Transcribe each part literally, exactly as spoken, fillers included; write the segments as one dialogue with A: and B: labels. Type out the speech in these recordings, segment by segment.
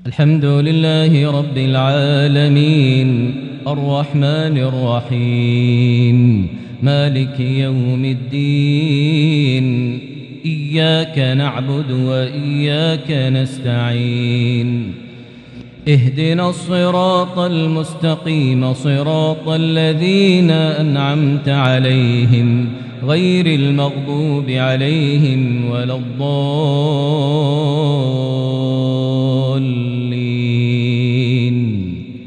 A: الحمد لله رب العالمين الرحمن الرحيم مالك يوم الدين إياك نعبد وإياك نستعين اهدنا الصراط المستقيم صراط الذين أنعمت عليهم غير المغضوب عليهم ولا الضالين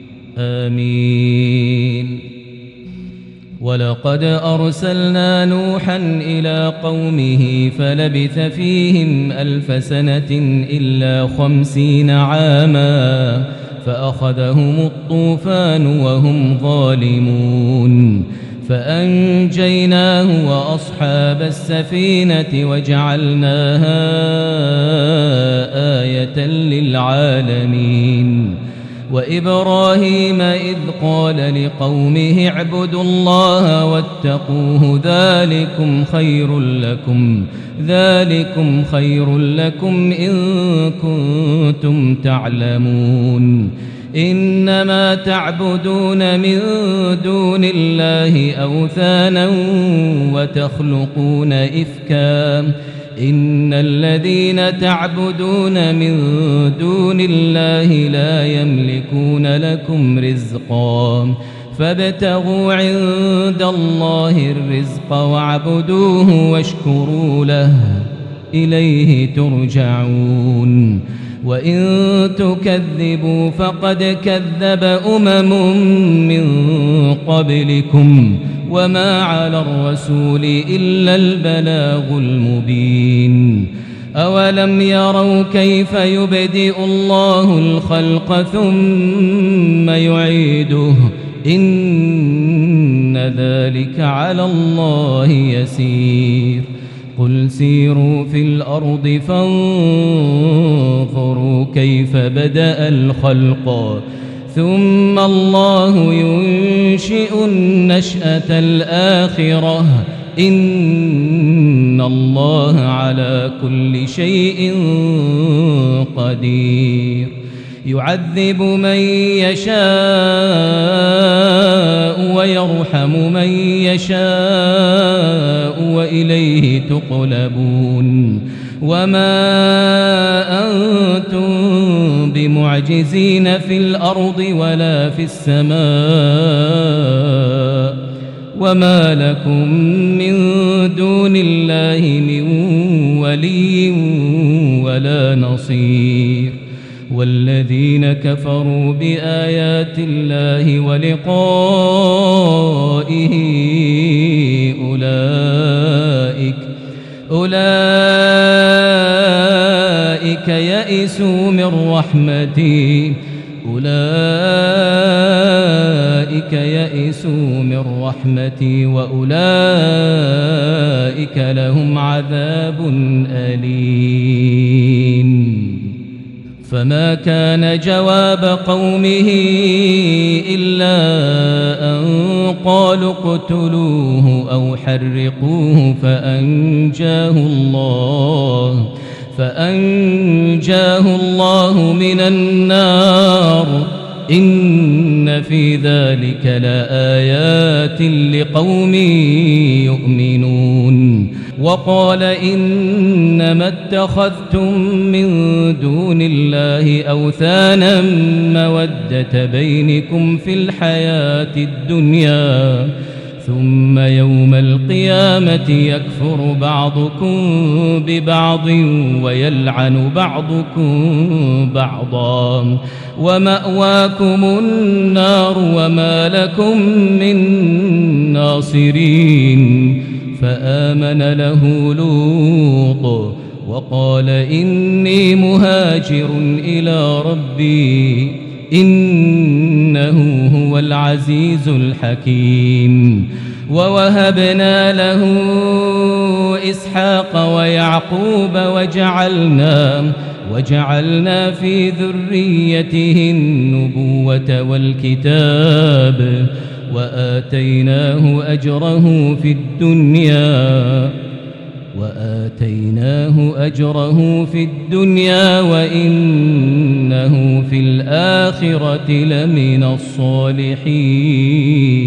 A: آمين. ولقد أرسلنا نوحا إلى قومه فلبث فيهم ألف سنة إلا خمسين عاما فأخذهم الطوفان وهم ظالمون فأنجيناه وأصحاب السفينة وجعلناها آية للعالمين. وإبراهيم إذ قال لقومه اعبدوا الله واتقوه ذلكم خير لكم ذلكم خير لكم إن كنتم تعلمون. إنما تعبدون من دون الله أوثانا وتخلقون إفكا إن الذين تعبدون من دون الله لا يملكون لكم رزقا فابتغوا عند الله الرزق واعبدوه واشكروا له إليه ترجعون. وإن تكذبوا فقد كذب أمم من قبلكم وما على الرسول إلا البلاغ المبين. أولم يروا كيف يبدئ الله الخلق ثم يعيده إن ذلك على الله يسير. قل سيروا في الأرض فانظروا كيف بدأ الخلق ثم الله ينشئ النشأة الآخرة إن الله على كل شيء قدير. يعذب من يشاء ويرحم من يشاء وإليه تقلبون. وما أنتم بمعجزين في الأرض ولا في السماء وما لكم من دون الله من ولي ولا نصير. والذين كفروا بآيات الله ولقائه أولئك أولئك يئسوا من رحمتي أولئك يئسوا من رحمتي وأولئك لهم عذاب أليم. فما كان جواب قومه إلا أن قالوا اقتلوه أو حرقوه فأنجاه الله فأنجاه الله من النار إن في ذلك لآيات لقوم يؤمنون. وقال إنما اتخذتم من دون الله أوثانا مودة بينكم في الحياة الدنيا ثم يوم القيامة يكفر بعضكم ببعض ويلعن بعضكم بعضا ومأواكم النار وما لكم من ناصرين. فآمن له لوط وقال إني مهاجر إلى ربي إنه هو العزيز الحكيم. ووهبنا له إسحاق ويعقوب وجعلنا وجعلنا في ذريته النبوة والكتاب وآتيناه أجره في الدنيا وآتيناه أجره في الدنيا وإنه في الآخرة لمن الصالحين.